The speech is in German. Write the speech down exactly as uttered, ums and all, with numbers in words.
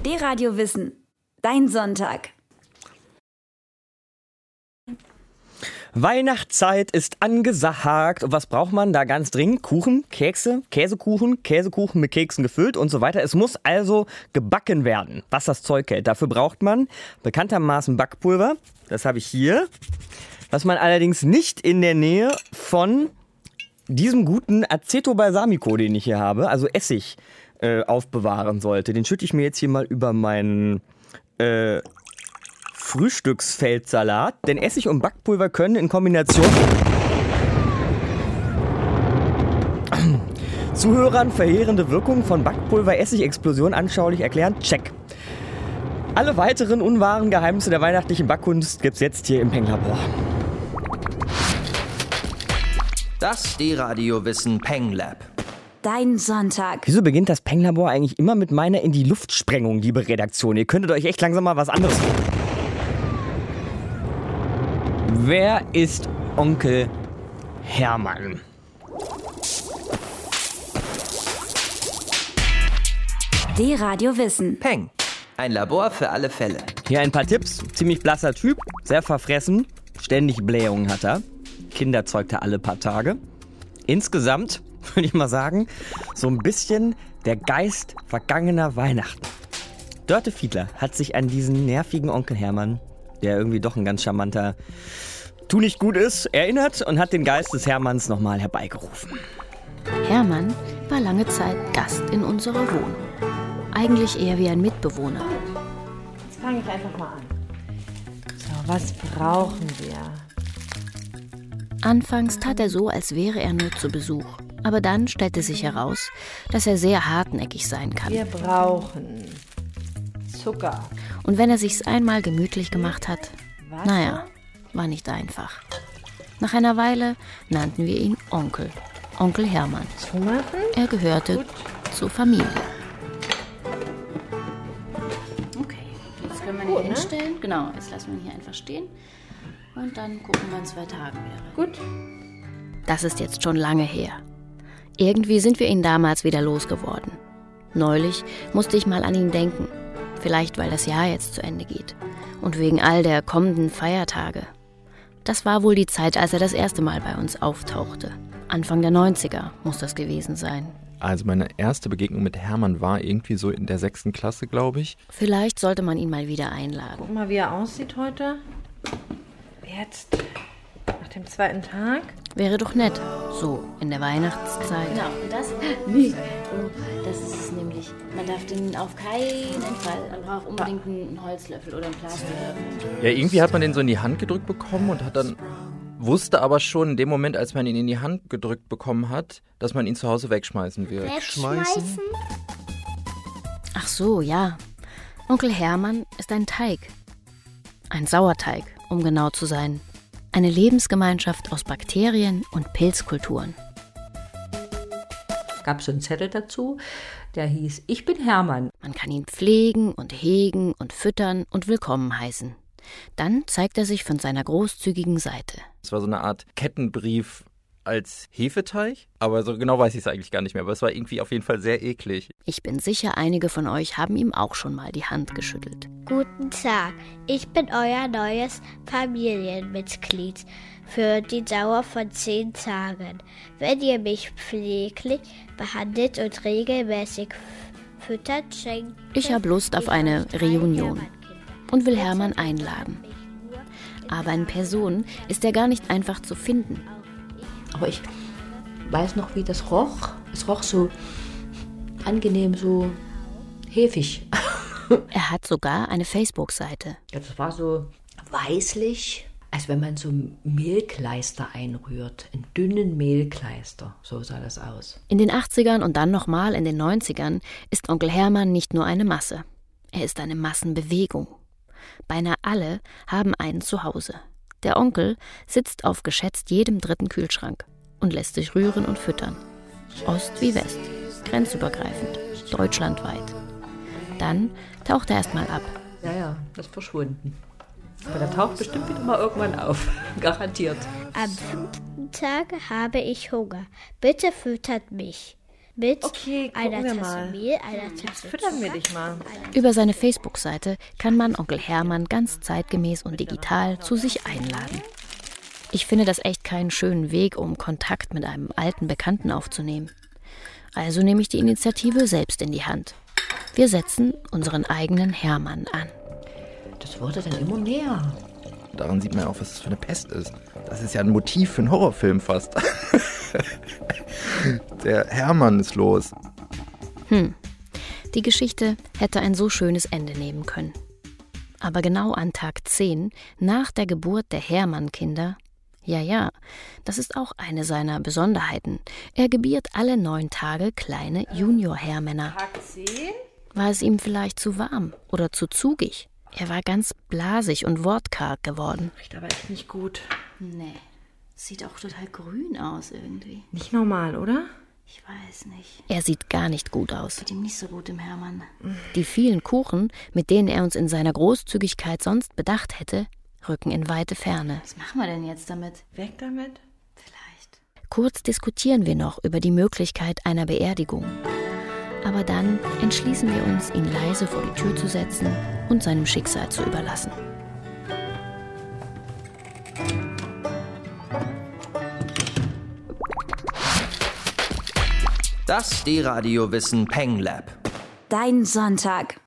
D-Radio Wissen. Dein Sonntag. Weihnachtszeit ist angesagt. Und was braucht man da ganz dringend? Kuchen, Kekse, Käsekuchen, Käsekuchen mit Keksen gefüllt und so weiter. Es muss also gebacken werden, was das Zeug hält. Dafür braucht man bekanntermaßen Backpulver. Das habe ich hier. Was man allerdings nicht in der Nähe von diesem guten Aceto-Balsamico, den ich hier habe, also Essig, äh, aufbewahren sollte. Den schütte ich mir jetzt hier mal über meinen äh, Frühstücksfeldsalat. Denn Essig und Backpulver können in Kombination Zuhörern verheerende Wirkungen von Backpulver-Essig-Explosion anschaulich erklären. Check. Alle weiteren unwahren Geheimnisse der weihnachtlichen Backkunst gibt's jetzt hier im Peng-Labor. Das D-Radio-Wissen Peng-Lab. Dein Sonntag. Wieso beginnt das Peng-Labor eigentlich immer mit meiner in die Luftsprengung, liebe Redaktion? Ihr könntet euch echt langsam mal was anderes... Wer ist Onkel Hermann? D-Radio Wissen. Peng. Ein Labor für alle Fälle. Hier ein paar Tipps. Ziemlich blasser Typ, sehr verfressen, ständig Blähungen hat er. Kinder zeugt er alle paar Tage. Insgesamt würde ich mal sagen, so ein bisschen der Geist vergangener Weihnachten. Dörte Fiedler hat sich an diesen nervigen Onkel Hermann, der irgendwie doch ein ganz charmanter Tu nicht gut ist, erinnert und hat den Geist des Hermanns nochmal herbeigerufen. Hermann war lange Zeit Gast in unserer Wohnung. Eigentlich eher wie ein Mitbewohner. Jetzt fange ich einfach mal an. So, was brauchen wir? Anfangs tat er so, als wäre er nur zu Besuch. Aber dann stellte sich heraus, dass er sehr hartnäckig sein kann. Wir brauchen Zucker. Und wenn er sich's einmal gemütlich gemacht hat, Wasser? Naja, war nicht einfach. Nach einer Weile nannten wir ihn Onkel. Onkel Hermann. Zumachen? Er gehörte Gut. zur Familie. Okay, jetzt können wir ihn Gut, hier ne? hinstellen. Genau, jetzt lassen wir ihn hier einfach stehen. Und dann gucken wir in zwei Tagen wieder. Gut. Das ist jetzt schon lange her. Irgendwie sind wir ihn damals wieder losgeworden. Neulich musste ich mal an ihn denken. Vielleicht, weil das Jahr jetzt zu Ende geht. Und wegen all der kommenden Feiertage. Das war wohl die Zeit, als er das erste Mal bei uns auftauchte. Anfang der neunziger muss das gewesen sein. Also meine erste Begegnung mit Hermann war irgendwie so in der sechsten Klasse, glaube ich. Vielleicht sollte man ihn mal wieder einladen. Guck mal, wie er aussieht heute. Jetzt, nach dem zweiten Tag. Wäre doch nett, so in der Weihnachtszeit. Genau, und das, oh, das ist es nämlich. Man darf den auf keinen Fall, man braucht unbedingt einen Holzlöffel oder einen Plastiklöffel. Ja, irgendwie hat man den so in die Hand gedrückt bekommen und hat dann, wusste aber schon in dem Moment, als man ihn in die Hand gedrückt bekommen hat, dass man ihn zu Hause wegschmeißen wird. Wegschmeißen? Ach so, ja. Onkel Hermann ist ein Teig. Ein Sauerteig, um genau zu sein. Eine Lebensgemeinschaft aus Bakterien und Pilzkulturen. Gab es einen Zettel dazu, der hieß, ich bin Hermann. Man kann ihn pflegen und hegen und füttern und willkommen heißen. Dann zeigt er sich von seiner großzügigen Seite. Es war so eine Art Kettenbrief als Hefeteig, aber so genau weiß ich es eigentlich gar nicht mehr. Aber es war irgendwie auf jeden Fall sehr eklig. Ich bin sicher, einige von euch haben ihm auch schon mal die Hand geschüttelt. Guten Tag, ich bin euer neues Familienmitglied für die Dauer von zehn Tagen. Wenn ihr mich pfleglich behandelt und regelmäßig füttert, schenkt Ich habe Lust auf eine Reunion und will Hermann einladen. Aber in Person ist er gar nicht einfach zu finden. Aber ich weiß noch, wie das roch. Es roch so angenehm, so hefig. Er hat sogar eine Facebook-Seite. Das war so weißlich, als wenn man so Mehlkleister einrührt. Einen dünnen Mehlkleister, so sah das aus. In den achtzigern und dann nochmal in den neunzigern ist Onkel Hermann nicht nur eine Masse. Er ist eine Massenbewegung. Beinahe alle haben einen zu Hause. Der Onkel sitzt auf geschätzt jedem dritten Kühlschrank und lässt sich rühren und füttern. Ost wie West, grenzübergreifend, deutschlandweit. Dann taucht er erstmal ab. Ja, ja, das ist verschwunden. Aber der taucht bestimmt wieder mal irgendwann auf. Garantiert. Am fünften Tag habe ich Hunger. Bitte füttert mich. mit Okay, gucken einer wir Tasse mal. Mehl, einer Tasse Füttern wir Zucker. dich mal. Über seine Facebook-Seite kann man Onkel Hermann ganz zeitgemäß und digital zu sich einladen. Ich finde das echt keinen schönen Weg, um Kontakt mit einem alten Bekannten aufzunehmen. Also nehme ich die Initiative selbst in die Hand. Wir setzen unseren eigenen Hermann an. Das wurde dann immer mehr. Daran sieht man auch, was das für eine Pest ist. Das ist ja ein Motiv für einen Horrorfilm fast. Der Hermann ist los. Hm, die Geschichte hätte ein so schönes Ende nehmen können. Aber genau an Tag zehn, nach der Geburt der Hermann-Kinder, ja, ja, das ist auch eine seiner Besonderheiten. Er gebiert alle neun Tage kleine Junior-Hermänner. Tag zehn? War es ihm vielleicht zu warm oder zu zugig? Er war ganz blasig und wortkarg geworden. Riecht aber echt nicht gut. Nee, sieht auch total grün aus irgendwie. Nicht normal, oder? Ich weiß nicht. Er sieht gar nicht gut aus. Geht ihm nicht so gut, dem Hermann. Die vielen Kuchen, mit denen er uns in seiner Großzügigkeit sonst bedacht hätte, rücken in weite Ferne. Was machen wir denn jetzt damit? Weg damit? Vielleicht. Kurz diskutieren wir noch über die Möglichkeit einer Beerdigung. Aber dann entschließen wir uns, ihn leise vor die Tür zu setzen und seinem Schicksal zu überlassen. Das D-Radio Wissen Peng Lab. Dein Sonntag.